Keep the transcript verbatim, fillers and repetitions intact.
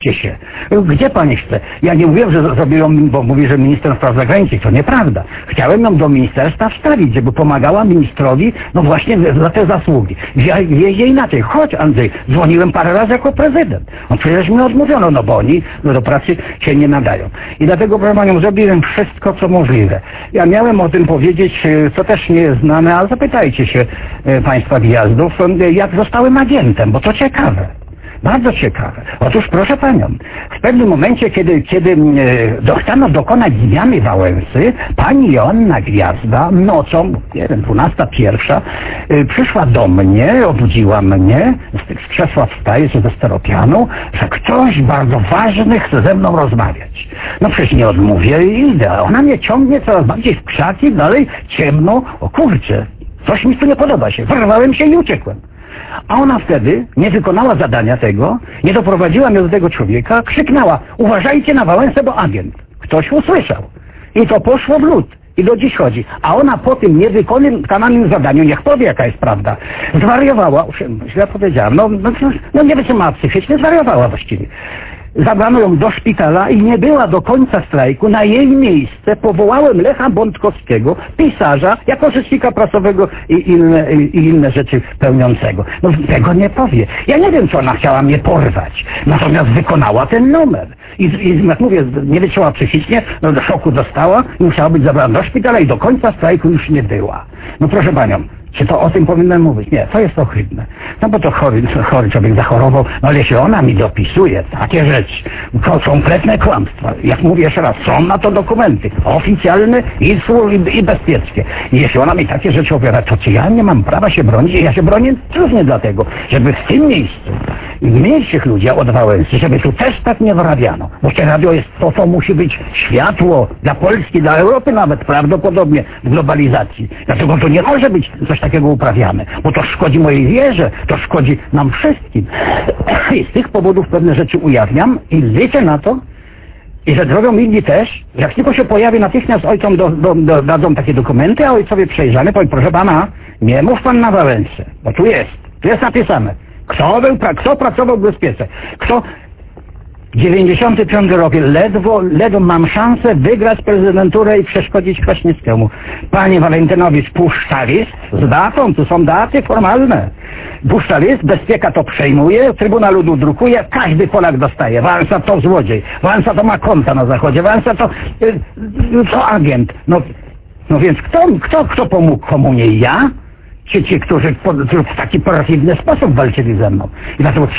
się. Gdzie pani chce? Ja nie mówiłem, że zrobiłem, bo mówi, że minister spraw zagranicznych. To nieprawda. Chciałem ją do ministerstwa wstawić, żeby pomagała ministrowi, no właśnie za te zasługi. Wiezie inaczej. Chodź, Andrzej. Dzwoniłem parę razy jako prezydent. On przecież mi odmówiono, no bo oni no, do pracy się nie nadają. I dlatego, proszę panią, zrobiłem wszystko, co możliwe. Ja miałem o tym powiedzieć, co też nie jest znane, ale zapytajcie się e, państwa gwiazdów, jak zostałem agentem, bo to ciekawe. Bardzo ciekawe. Otóż proszę panią, w pewnym momencie, kiedy, kiedy e, chciano dokonać zmiany Wałęsy, pani Joanna Gwiazda nocą, nie wiem, dwunasta pierwsza, e, przyszła do mnie, obudziła mnie, z, z krzesła wstaje, czy ze steropianu, że ktoś bardzo ważny chce ze mną rozmawiać. No przecież nie odmówię i idę, a ona mnie ciągnie coraz bardziej w krzaki, dalej ciemno, o kurczę, coś mi tu nie podoba się, wyrwałem się i uciekłem. A ona wtedy nie wykonała zadania tego, nie doprowadziła mnie do tego człowieka, krzyknęła: uważajcie na Wałęsę, bo agent. Ktoś usłyszał. I to poszło w lód. I do dziś chodzi. A ona po tym niewykonanym zadaniu, niech powie, jaka jest prawda, zwariowała, źle powiedziałem, no, no, no nie wytrzymała psychicznie, zwariowała właściwie. Zabrano ją do szpitala i nie była do końca strajku. Na jej miejsce powołałem Lecha Bątkowskiego, pisarza, jako rzecznika prasowego i inne, i inne rzeczy pełniącego. No tego nie powie. Ja nie wiem, czy ona chciała mnie porwać. Natomiast wykonała ten numer. I, i jak mówię, nie wytrzymała psychicznie, no do szoku dostała i musiała być zabrana do szpitala i do końca strajku już nie była. No proszę panią, czy to o tym powinnam mówić? Nie, to jest ohydne. No bo to chory, chory człowiek zachorował, no ale jeśli ona mi dopisuje takie rzeczy, to kompletne kłamstwa. Jak mówię jeszcze raz, są na to dokumenty oficjalne i, i bezpieczne. I jeśli ona mi takie rzeczy opowiada, to czy ja nie mam prawa się bronić? I ja się bronię głównie dlatego, żeby w tym miejscu mniejszych ludzi od Wałęsy, żeby tu też tak nie wyrabiano. Bo te radio jest to, co musi być światło dla Polski, dla Europy nawet prawdopodobnie w globalizacji. Dlatego to nie może być coś takiego uprawiane, bo to szkodzi mojej wierze, to szkodzi nam wszystkim. I z tych powodów pewne rzeczy ujawniam i liczę na to, i że zrobią inni też, jak tylko się pojawi, natychmiast ojcom do, do, do, dadzą takie dokumenty, a ojcowie przejrzane, powiem: proszę pana, nie mów pan na Wałęsę, bo tu jest, tu jest napisane, kto był, kto pracował w bezpiece, kto... dziewięćdziesiąty piąty rok, ledwo, ledwo mam szansę wygrać prezydenturę i przeszkodzić Kwaśniewskiemu. Panie Walentynowicz, puszcza list z datą, tu są daty formalne. Puszcza list, bezpieka to przejmuje, Trybunał Ludu drukuje, każdy Polak dostaje. Wałęsa to złodziej, Wałęsa to ma konta na Zachodzie, Wałęsa to, to agent. No, no więc kto, kto, kto pomógł komunie? Ja? Ci, ci, którzy w taki pozytywny sposób walczyli ze mną. I dlatego